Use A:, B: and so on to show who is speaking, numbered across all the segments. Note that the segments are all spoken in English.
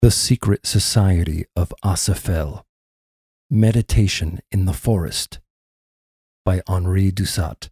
A: The Secret Society of Asafel. Meditation in the Forest by Henri Dusat.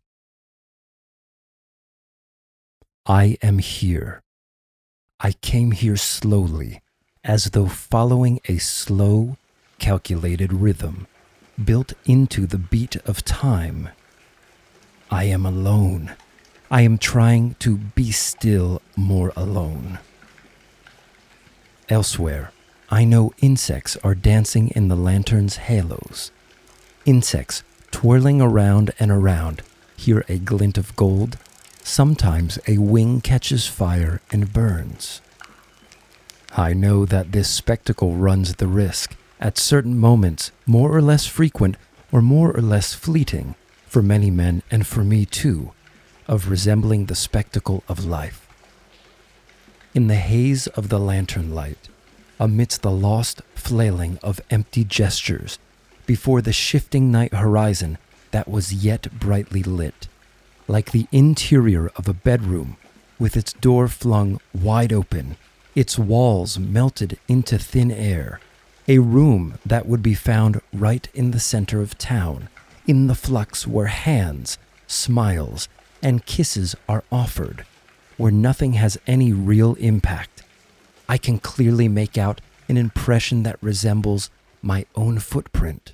A: I am here. I came here slowly, as though following a slow, calculated rhythm built into the beat of time. I am alone. I am trying to be still more alone. Elsewhere, I know insects are dancing in the lantern's halos. Insects twirling around and around, here a glint of gold, sometimes a wing catches fire and burns. I know that this spectacle runs the risk, at certain moments, more or less frequent or more or less fleeting, for many men and for me too, of resembling the spectacle of life. In the haze of the lantern light, amidst the lost flailing of empty gestures, before the shifting night horizon that was yet brightly lit, like the interior of a bedroom, with its door flung wide open, its walls melted into thin air, a room that would be found right in the center of town, in the flux where hands, smiles, and kisses are offered, where nothing has any real impact. I can clearly make out an impression that resembles my own footprint.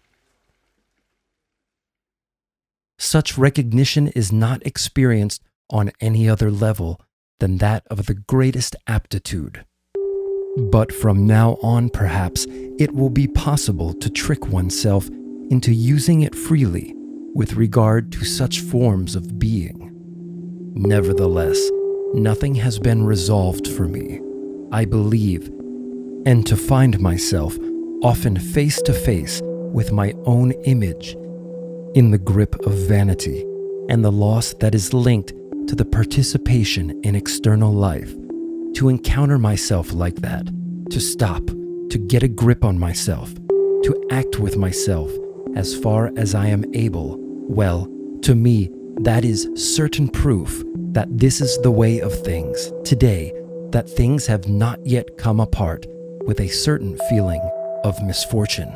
A: Such recognition is not experienced on any other level than that of the greatest aptitude. But from now on, perhaps, it will be possible to trick oneself into using it freely with regard to such forms of being. Nevertheless, nothing has been resolved for me, I believe, and to find myself often face to face with my own image in the grip of vanity and the loss that is linked to the participation in external life, to encounter myself like that, to stop, to get a grip on myself, to act with myself as far as I am able, well, to me, that is certain proof that this is the way of things today, that things have not yet come apart with a certain feeling of misfortune.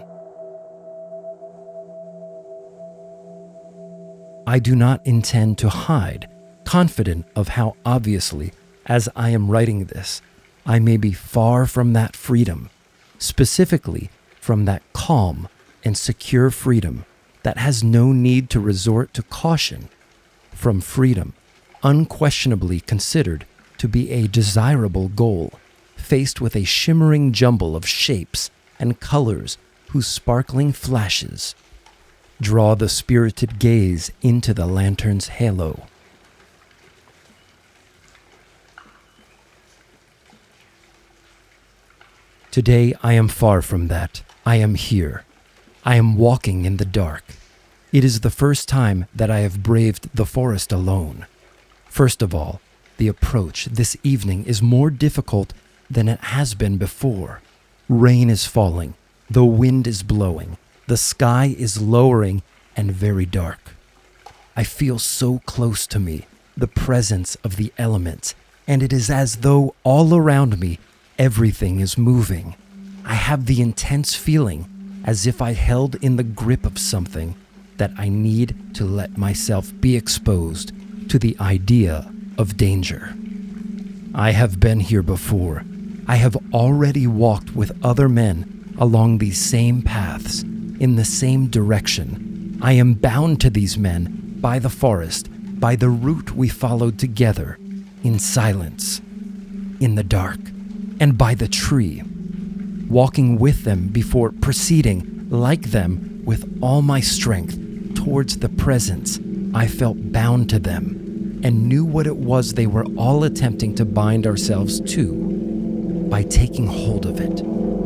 A: I do not intend to hide, confident of how obviously, as I am writing this, I may be far from that freedom, specifically from that calm and secure freedom that has no need to resort to caution, from freedom unquestionably considered to be a desirable goal, faced with a shimmering jumble of shapes and colors whose sparkling flashes draw the spirited gaze into the lantern's halo. Today I am far from that. I am here. I am walking in the dark. It is the first time that I have braved the forest alone. First of all, the approach this evening is more difficult than it has been before. Rain is falling, the wind is blowing, the sky is lowering and very dark. I feel so close to me, the presence of the elements, and it is as though all around me everything is moving. I have the intense feeling as if I held in the grip of something that I need to let myself be exposed to the idea of danger. I have been here before. I have already walked with other men along these same paths, in the same direction. I am bound to these men by the forest, by the route we followed together, in silence, in the dark, and by the tree, walking with them before proceeding, like them, with all my strength towards the presence. I felt bound to them and knew what it was they were all attempting to bind ourselves to by taking hold of it.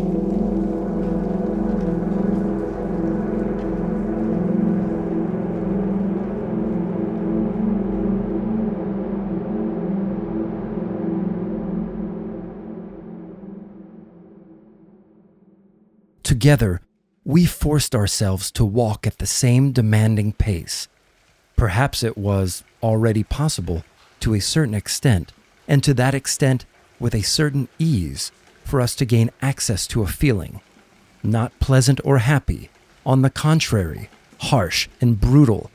A: Together, we forced ourselves to walk at the same demanding pace. Perhaps it was already possible to a certain extent, and to that extent with a certain ease, for us to gain access to a feeling, not pleasant or happy, on the contrary, harsh and brutal,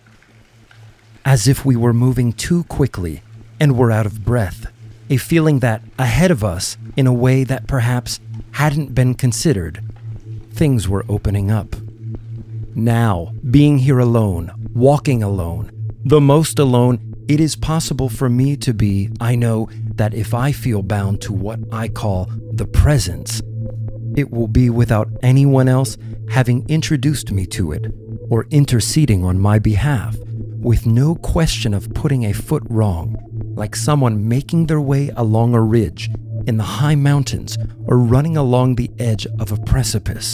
A: as if we were moving too quickly and were out of breath, a feeling that ahead of us, in a way that perhaps hadn't been considered, things were opening up. Now, being here alone, walking alone, the most alone it is possible for me to be, I know that if I feel bound to what I call the presence, it will be without anyone else having introduced me to it or interceding on my behalf, with no question of putting a foot wrong, like someone making their way along a ridge in the high mountains or running along the edge of a precipice.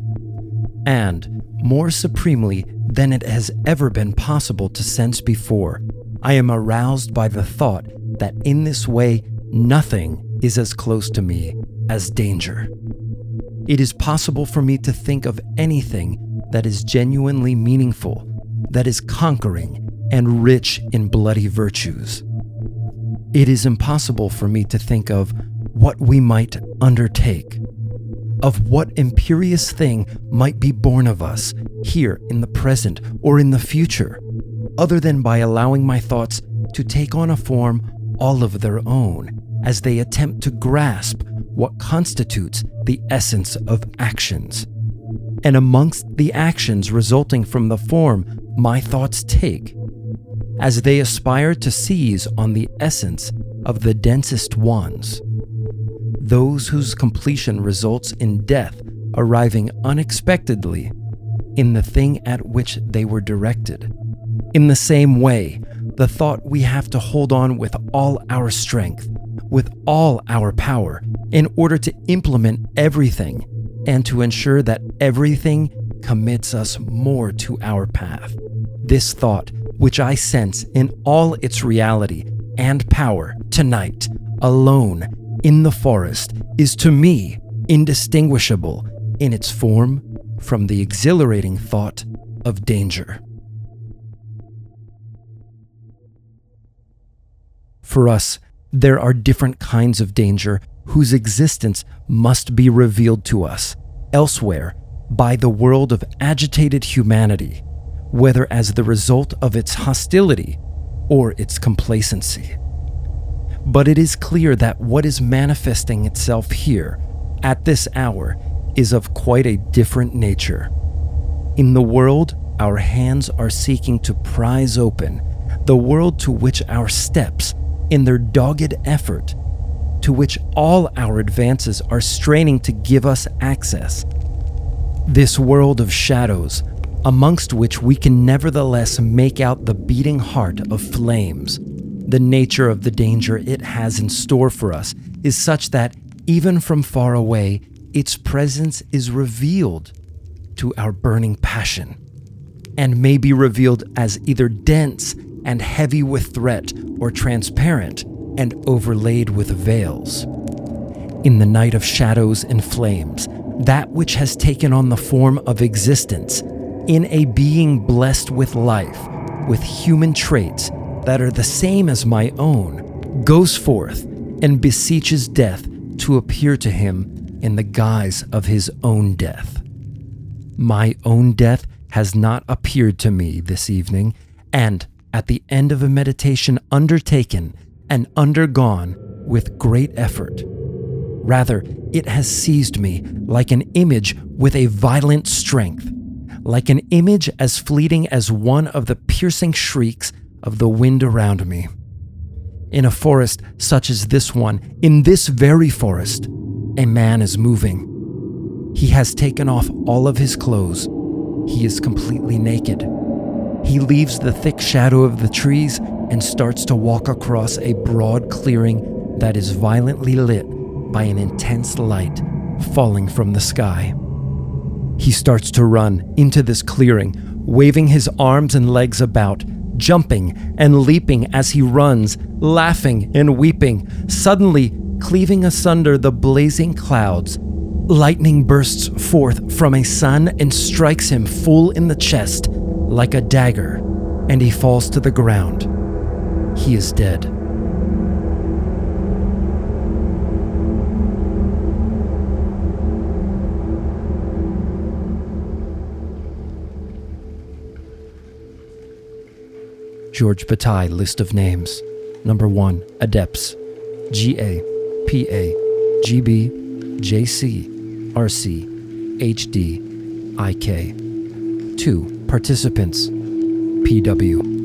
A: And, more supremely than it has ever been possible to sense before, I am aroused by the thought that in this way, nothing is as close to me as danger. It is possible for me to think of anything that is genuinely meaningful, that is conquering and rich in bloody virtues. It is impossible for me to think of what we might undertake, of what imperious thing might be born of us here in the present or in the future, other than by allowing my thoughts to take on a form all of their own as they attempt to grasp what constitutes the essence of actions. And amongst the actions resulting from the form my thoughts take, as they aspire to seize on the essence of the densest ones, those whose completion results in death arriving unexpectedly in the thing at which they were directed. In the same way, the thought we have to hold on with all our strength, with all our power, in order to implement everything and to ensure that everything commits us more to our path. This thought, which I sense in all its reality and power tonight, alone, in the forest, is to me indistinguishable in its form from the exhilarating thought of danger. For us, there are different kinds of danger whose existence must be revealed to us elsewhere by the world of agitated humanity, whether as the result of its hostility or its complacency. But it is clear that what is manifesting itself here, at this hour, is of quite a different nature. In the world our hands are seeking to prise open, the world to which our steps, in their dogged effort, to which all our advances are straining to give us access, this world of shadows, amongst which we can nevertheless make out the beating heart of flames, the nature of the danger it has in store for us is such that, even from far away, its presence is revealed to our burning passion, and may be revealed as either dense and heavy with threat, or transparent and overlaid with veils. In the night of shadows and flames, that which has taken on the form of existence, in a being blessed with life, with human traits that are the same as my own, goes forth and beseeches death to appear to him in the guise of his own death. My own death has not appeared to me this evening, and at the end of a meditation undertaken and undergone with great effort, rather, it has seized me like an image with a violent strength, like an image as fleeting as one of the piercing shrieks of the wind around me. In a forest such as this one, in this very forest, a man is moving. He has taken off all of his clothes. He is completely naked. He leaves the thick shadow of the trees and starts to walk across a broad clearing that is violently lit by an intense light falling from the sky. He starts to run into this clearing, waving his arms and legs about, jumping and leaping as he runs, laughing and weeping, suddenly cleaving asunder the blazing clouds. Lightning bursts forth from a sun and strikes him full in the chest like a dagger, and he falls to the ground. He is dead. George Bataille list of names. Number 1, Adepts. GA, PA, GB, JC, RC, HD, IK. 2, Participants. PW,